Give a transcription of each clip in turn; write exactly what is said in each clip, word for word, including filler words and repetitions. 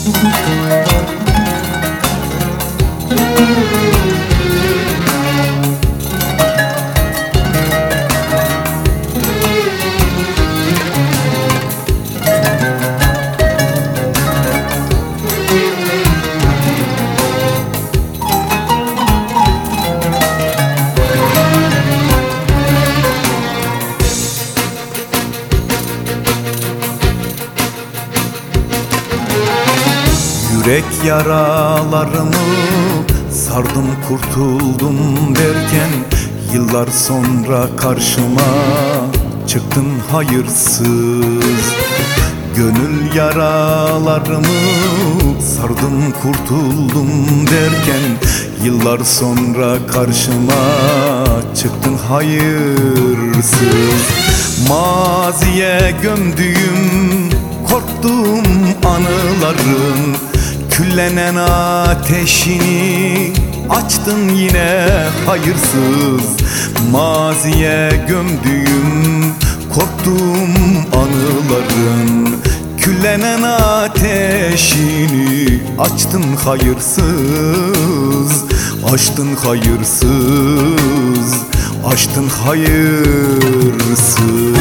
Yürek yaralarımı sardım kurtuldum derken, yıllar sonra karşıma çıktın hayırsız. Gönül yaralarımı sardım kurtuldum derken, yıllar sonra karşıma çıktın hayırsız. Maziye gömdüğüm, korktuğum anıların küllenen ateşini açtın yine hayırsız. Maziye gömdüğüm, korktuğum anıların küllenen ateşini açtın hayırsız. Açtın hayırsız, açtın hayırsız.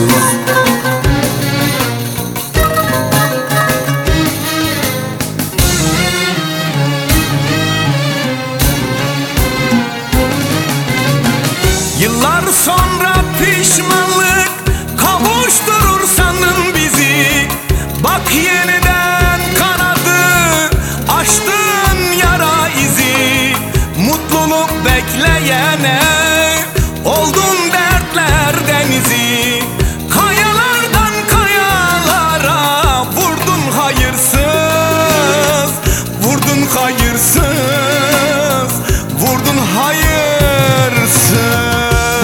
Yıllar sonra pişmanlık kavuşturur sandın bizi. Bak yeniden kanadı, açtın yara izi. Mutluluk bekleyene oldun dertler denizi. Kayalardan kayalara vurdun hayırsız, vurdun hayırsız, vurdun hayırsız.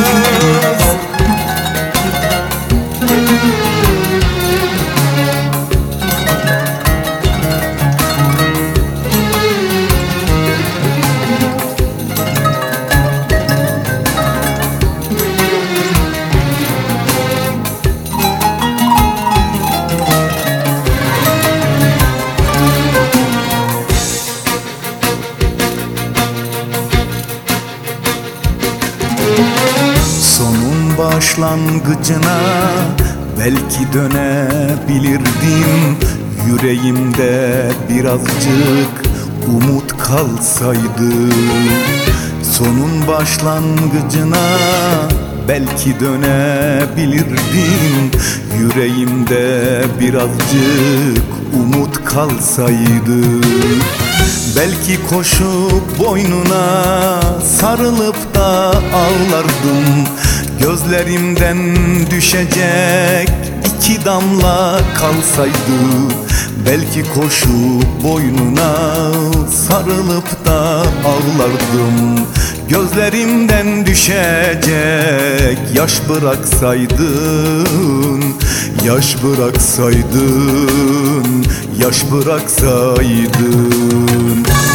Sonun başlangıcına belki dönebilirdim. Yüreğimde birazcık umut kalsaydı. Sonun başlangıcına belki dönebilirdim. Yüreğimde birazcık umut kalsaydı. Belki koşup boynuna sarılıp da ağlardım. Gözlerimden düşecek iki damla kalsaydı. Belki koşup boynuna sarılıp da ağlardım. Gözlerimden düşecek yaş bıraksaydın, yaş bıraksaydın, yaş bıraksaydın.